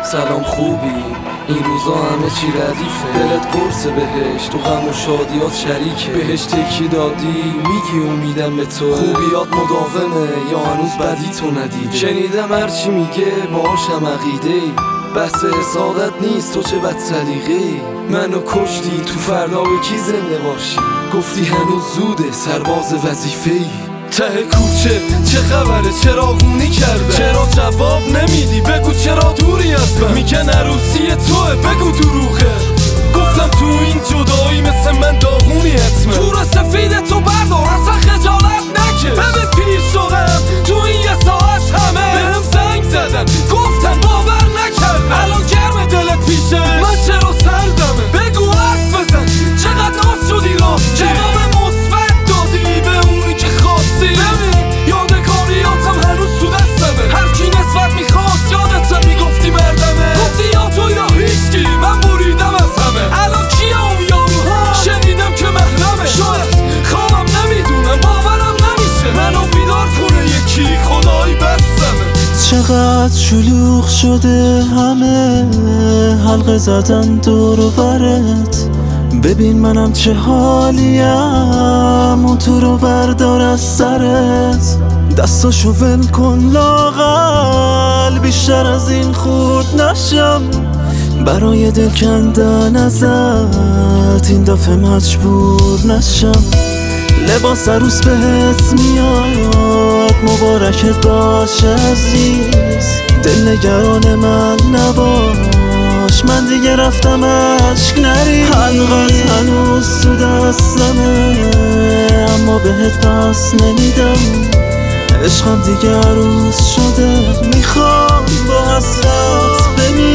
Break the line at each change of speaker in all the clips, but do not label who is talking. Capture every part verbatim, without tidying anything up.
سلام خوبی؟ این روزا همه چی ردیفه، دلت قرص بهش، تو غم و شادیات شریکه. بهش تکی دادی میگی امیدم به تو، خوبیات مداومه یا هنوز بدی تو ندیده. شنیدم هرچی میگه باهاشم عقیده‌ای، بحث حسادت نیست تو چه بد سلیقه‌ای. منو کشتی تو فردا به کی زنده باشی، گفتی هنوز زوده سرباز وظیفه‌ای. ته کوچه چه خبره، چراغونی کرده، چرا جواب نمیدی؟ بگو چرا دوری از من؟ میگن عروسی توه، بگو دروغه. گفتم تو این جدایی مثل من داغونی حتمه، تو سفید تو بردار اصلا خجالت نکش. ببین پیر شدم تو این یه ساعت همه بهم زنگ زدن گفتن باور نکردم. الان گرم دلت پیشه من چرا سردمه؟ بگو حرف بزن چقدر ناز شدی راستی، جواب مثبت دادی به اونی که خواستی. ببین یادگاریاتم هنوز تو دستمه، هر کی نسبت میخواست یادت میگفتی مردمه. گفتی یا تو یا هیچکی، من بریدم از همه. الان کیه اون یارو؟ شنیدم که محرمه. شاید خوابم نمیدونم باورم نمیشه، منو بیدار کنه یکی خدایی بستمه.
چقدر شلوغ شده همه حلقه زدن دور و برت، ببین منم چه حالیم اون تو رو بردار از سرت. دستاشو ول کن لاغل، بیشتر از این خورد نشم برای دل کندن ازت، این دفعه مجبور نشم. لباس عروس بهت میاد مبارکت باشه عزیز، دل نگران من نباش من دیگه رفتم عشق نری. حلقت هنوز تو دستمه اما بهت پس نمیدم، عشقم دیگه عروس شده میخوام با حسرت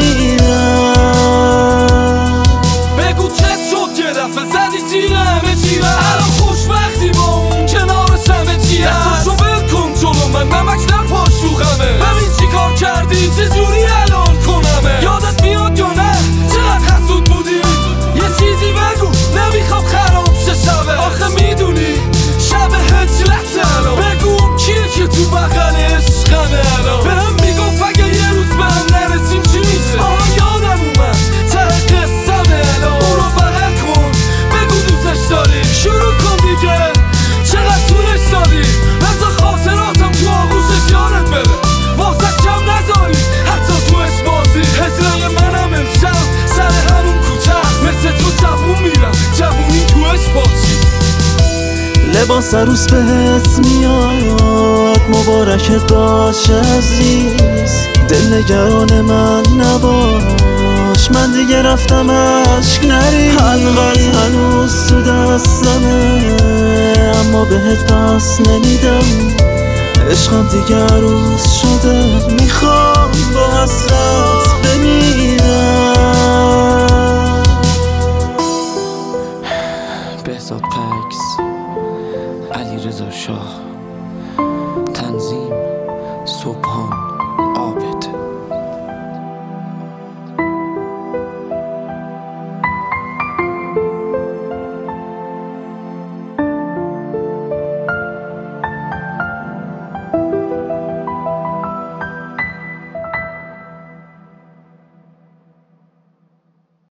بمیرم.
بگو چه شد که دفعه زدی سینه همه چی رست، الان خوشبختی با اون کنارش همه چی هست. دستاشو ول کن جلو من نمک نپاش رو غمه، ببین چی کار کردی چجوری الان کنمه. یادت میاد یا نه چقدر حسود بودی؟ یه چیزی بگو نمیخوام خراب شه شبه، آخه میدونی شب هجلت الان. بگو اون کیه که تو بغل عشقمه الان، بهم میگفت اگه یه روز به هم نرسیم چی میشه. آها یادم اومد ته قصه‌مه الان، اونو بغل کن بگو دوستش داری، شروع کن دیگه چقدر طولش دادی. بذار خاطراتم تو آغوشش یادت بره، واسه کم نذاری حتی تو بازی. هجرای منم امشب سر همون کوچه مثل تو جوون میرم جوونی توش باشی.
لباس عروس بهت میاد مبارکت باشه عزیز، دل نگران من نباش من دیگه رفتم عشق نری. حلقت هنوز تو دستمه اما بهت پس نمیدم، عشقم دیگه عروس شده میخوام با حسرت بمیرم.
بهزاد پکس، علیرضا شاه، تنظیم صبحان.